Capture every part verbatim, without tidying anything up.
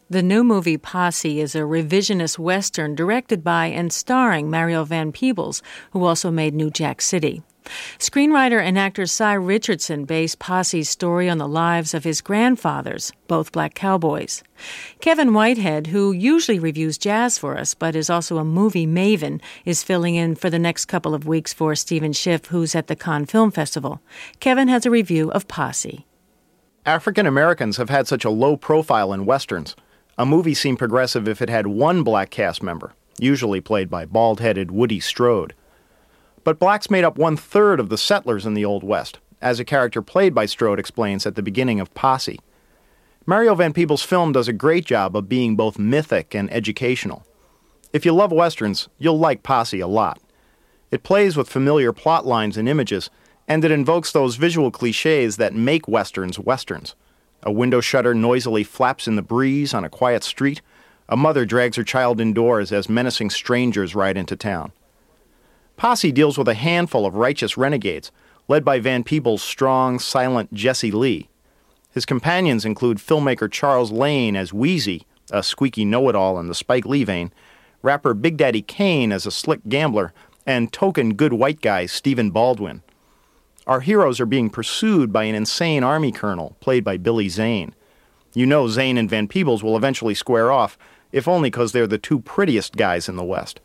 The new movie Posse is a revisionist Western directed by and starring Mario Van Peebles, who also made New Jack City. Screenwriter and actor Cy Richardson based Posse's story on the lives of his grandfathers, both black cowboys. Kevin Whitehead, who usually reviews jazz for us but is also a movie maven, is filling in for the next couple of weeks for Stephen Schiff, who's at the Cannes Film Festival. Kevin has a review of Posse. African Americans have had such a low profile in Westerns. A movie seemed progressive if it had one black cast member, usually played by bald-headed Woody Strode. But blacks made up one-third of the settlers in the Old West, as a character played by Strode explains at the beginning of Posse. Mario Van Peebles' film does a great job of being both mythic and educational. If you love Westerns, you'll like Posse a lot. It plays with familiar plot lines and images, and it invokes those visual cliches that make Westerns Westerns. A window shutter noisily flaps in the breeze on a quiet street. A mother drags her child indoors as menacing strangers ride into town. Posse deals with a handful of righteous renegades, led by Van Peebles' strong, silent Jesse Lee. His companions include filmmaker Charles Lane as Wheezy, a squeaky know-it-all in the Spike Lee vein, rapper Big Daddy Kane as a slick gambler, and token good white guy Stephen Baldwin. Our heroes are being pursued by an insane army colonel, played by Billy Zane. You know Zane and Van Peebles will eventually square off, if only because they're the two prettiest guys in the West.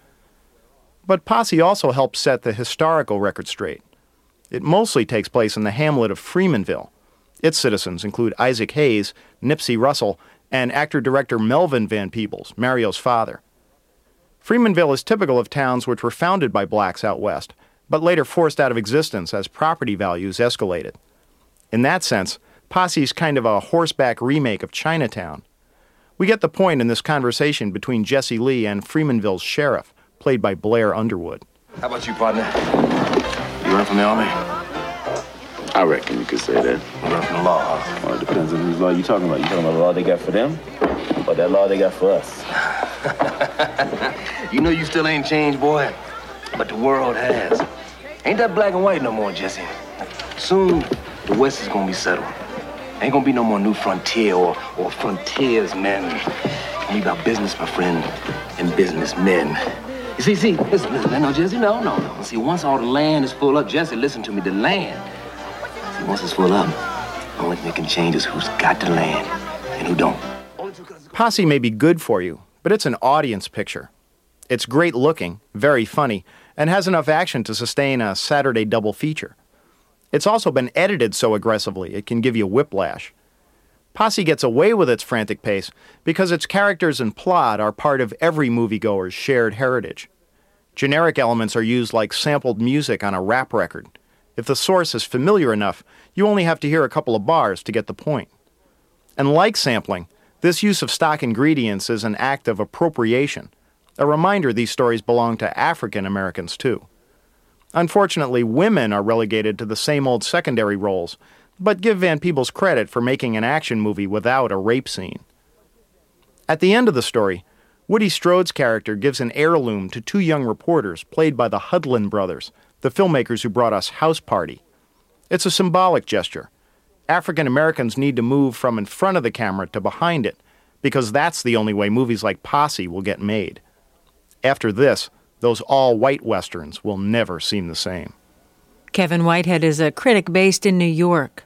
But Posse also helps set the historical record straight. It mostly takes place in the hamlet of Freemanville. Its citizens include Isaac Hayes, Nipsey Russell, and actor-director Melvin Van Peebles, Mario's father. Freemanville is typical of towns which were founded by blacks out west, but later forced out of existence as property values escalated. In that sense, Posse's kind of a horseback remake of Chinatown. We get the point in this conversation between Jesse Lee and Freemanville's sheriff, played by Blair Underwood. How about you, partner? You run from the army? I reckon you could say that. You run from the law, huh? Well, it depends on whose law you're talking about. You talking about the law they got for them, or that law they got for us? You know you still ain't changed, boy, but the world has. Ain't that black and white no more, Jesse. Soon, the West is gonna be settled. Ain't gonna be no more new frontier or, or frontiersmen. We about business, my friend, and businessmen. You see, see, listen, listen, no, Jesse, no, no, no. See, once all the land is full up, Jesse, listen to me, the land. See, once it's full up, the only thing that can change is who's got the land and who don't. Posse may be good for you, but it's an audience picture. It's great looking, very funny, and has enough action to sustain a Saturday double feature. It's also been edited so aggressively it can give you whiplash. Posse gets away with its frantic pace because its characters and plot are part of every moviegoer's shared heritage. Generic elements are used like sampled music on a rap record. If the source is familiar enough, you only have to hear a couple of bars to get the point. And like sampling, this use of stock ingredients is an act of appropriation, a reminder these stories belong to African Americans too. Unfortunately, women are relegated to the same old secondary roles, but give Van Peebles credit for making an action movie without a rape scene. At the end of the story, Woody Strode's character gives an heirloom to two young reporters played by the Hudlin brothers, the filmmakers who brought us House Party. It's a symbolic gesture. African Americans need to move from in front of the camera to behind it, because that's the only way movies like Posse will get made. After this, those all-white Westerns will never seem the same. Kevin Whitehead is a critic based in New York.